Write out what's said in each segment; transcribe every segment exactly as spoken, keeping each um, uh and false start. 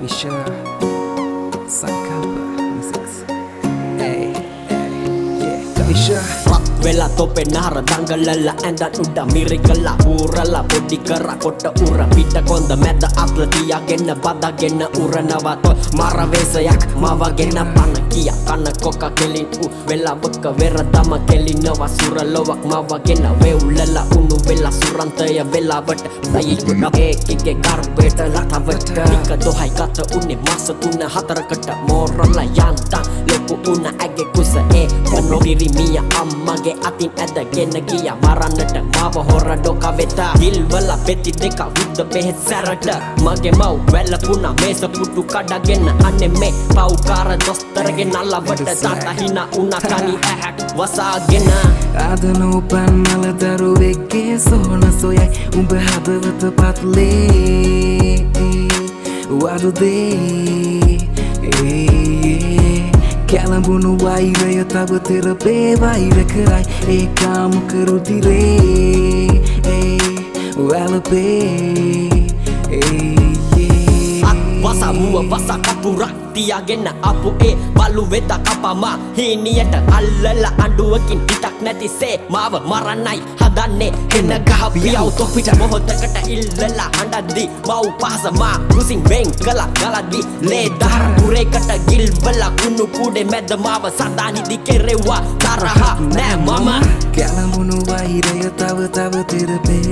Aisha Sankalpa Musics. Hey, hey, yeah, Aisha. Vela tope nahara dangalalla ändan udda mirikalla uralla podi kara kotta ura pitta konda medda atla tiyagenna badagenna uranawa to mara vesayak mawagenna pana kiya kana kokka kelin u vela bakka vera dama kelinawa suralowak mawagenna veulalla unu vela surantaya vela vat dayikuna ekike garbeta latavatta nikka dohai kata unne masa tunna hatarakata moralla yanta loku una age kusa e pano dirimiya ammage atin ඇදගෙන ගියා මරන්නට මාව හොර Docker වෙත දිල්වල පෙති දෙක විද්ද බෙහෙත් සැරට මගේ මව් වැළපුණා මේස පුටු කඩගෙන අනේ මේ පව්කාර දොස්තරගෙන් අල්ලවට තාත්තා හිනා උනා කනි ඇහැක් වසාගෙන ආදන උපන් මල දරුවෙක්ගේ සොහන සොයයි උඹ හදවත පත්ලේ වරුදේ කැලඹුණු වෛරය තව තෙරපේ වෛර කරයි ඒකාම කරුතිරේ වැලපේ වස මුව වස කපුරක් තියාගෙන අපු ඒ බලු වෙත කපමා හීනියට අල්ලලා අඬුවකින් පිටක් නැතිසේ මාව මරන්නයි හදන්නේ එන ගහ පියව තොපිට මොහොතකට ඉල්ලලා හඬද්දි මව් පහස මා කුසින් වෙන් කළා ගලද්දි ලේ දහර පුරේකට ගිල්වලා කුණු කුඩේ මැද මාව සදානිදි කෙරෙව්වා තරහ නෑ මම කැලඹුණු වෛරය තව තව තෙරපේ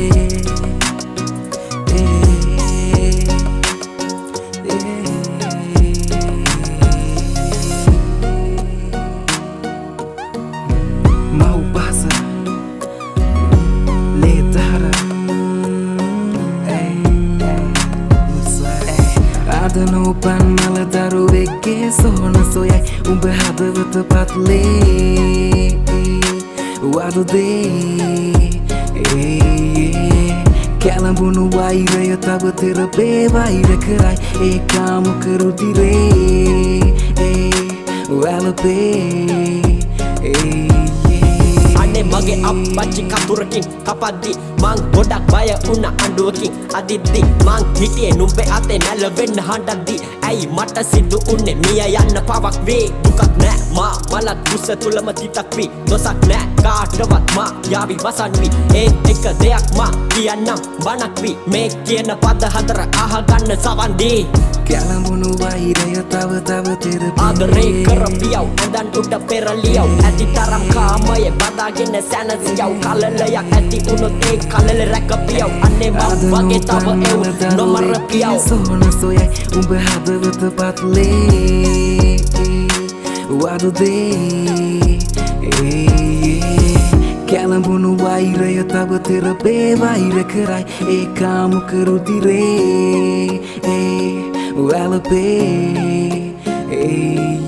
ආදන උපන් මල දරුවෙක්ගේ සොහන සොයයි උඹ හදවත පත්ලේ වරුදේ කැලඹුණු වෛරය තව තෙරපේ වෛර කරයි ඒකාම කරුතිරේ වැලපේ මගේ අප්පච්චි කතුරකින් කපද්දි මං ගොඩක් බය වුණා අඬුවකින් අදිද්දි මං හිටියේ නුඹේ අතේ නැලවෙන්න හඬද්දි ඇයි මට සිදු උන්නේ මිය යන්න පවක් වේ දුකක් නෑ මා මලක් කුස තුලම තිතක් වී දොසක් නෑ කාටවත් මා යාවි වසන්වි ඒත් එක දෙයක් මා කියන්නම් බණක් වී මේ කියන පද හතර අහගන්න සවන් දී කැලඹුණු වෛරය තව තව තෙරපේ ආදරේ කරපියව ඇඳන් උඩ පෙරලියව ඇති තරම් කාමයේ බදාගෙන සැනසියව කලලයක් ඇති උනොත් ඒ කලල රැකපියව අනේ මම වගේ තව එව් නොමර පියව සොහන සොයයි උඹ හදවත පත්ලේ වරුදේ කැලඹුණු වෛරය තව තෙරපේ වෛර කරයි ඒකාම කරුතිරේ වැලපේ